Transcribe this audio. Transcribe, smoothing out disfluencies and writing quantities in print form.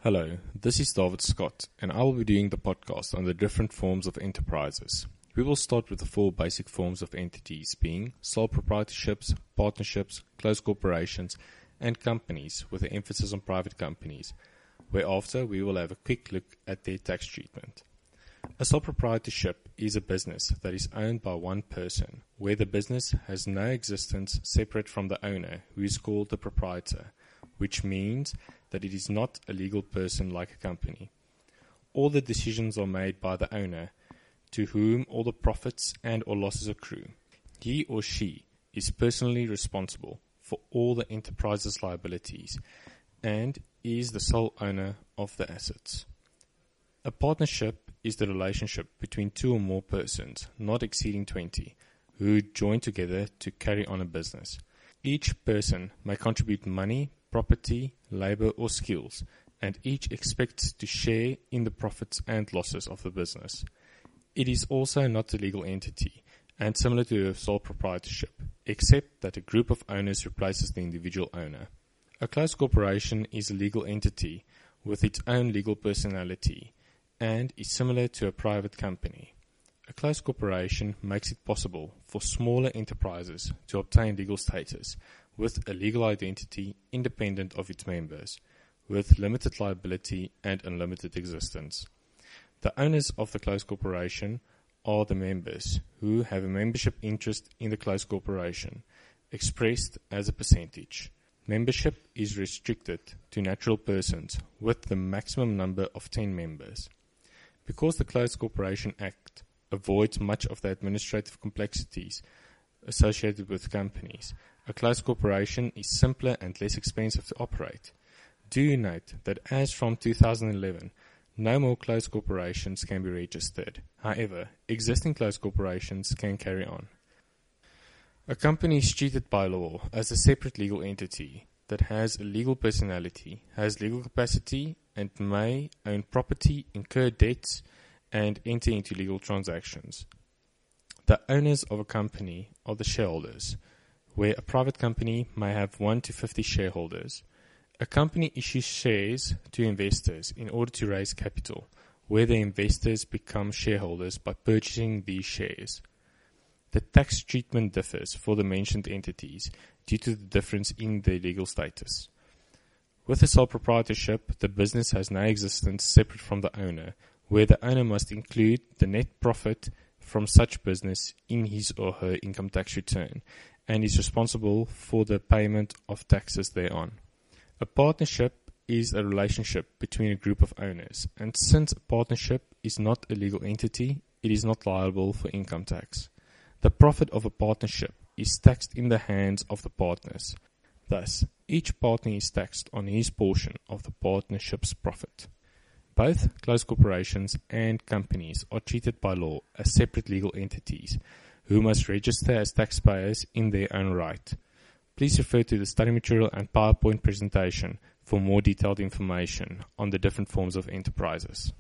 Hello, this is David Scott, and I will be doing the podcast on the different forms of enterprises. We will start with the four basic forms of entities being sole proprietorships, partnerships, closed corporations, and companies with an emphasis on private companies, whereafter we will have a quick look at their tax treatment. A sole proprietorship is a business that is owned by one person, where the business has no existence separate from the owner, who is called the proprietor, which means that it is not a legal person like a company. All the decisions are made by the owner, to whom all the profits and or losses accrue. He or she is personally responsible for all the enterprise's liabilities and is the sole owner of the assets. A partnership is the relationship between two or more persons, not exceeding 20, who join together to carry on a business. Each person may contribute money, property, labor, or skills, and each expects to share in the profits and losses of the business. It is also not a legal entity, and similar to a sole proprietorship, except that a group of owners replaces the individual owner. A closed corporation is a legal entity with its own legal personality, and is similar to a private company. A closed corporation makes it possible for smaller enterprises to obtain legal status with a legal identity independent of its members, with limited liability and unlimited existence. The owners of the closed corporation are the members, who have a membership interest in the closed corporation, expressed as a percentage. Membership is restricted to natural persons with the maximum number of 10 members. Because the Closed Corporation Act avoids much of the administrative complexities associated with companies, a closed corporation is simpler and less expensive to operate. Do note that as from 2011, no more closed corporations can be registered. However, existing closed corporations can carry on. A company is treated by law as a separate legal entity that has a legal personality, has legal capacity, and may own property, incur debts, and enter into legal transactions. The owners of a company are the shareholders, where a private company may have 1 to 50 shareholders. A company issues shares to investors in order to raise capital, where the investors become shareholders by purchasing these shares. The tax treatment differs for the mentioned entities due to the difference in their legal status. With a sole proprietorship, the business has no existence separate from the owner, where the owner must include the net profit from such business in his or her income tax return, and is responsible for the payment of taxes thereon. A partnership is a relationship between a group of owners, and since a partnership is not a legal entity, it is not liable for income tax. The profit of a partnership is taxed in the hands of the partners. Thus, each partner is taxed on his portion of the partnership's profit. Both closed corporations and companies are treated by law as separate legal entities, who must register as taxpayers in their own right. Please refer to the study material and PowerPoint presentation for more detailed information on the different forms of enterprises.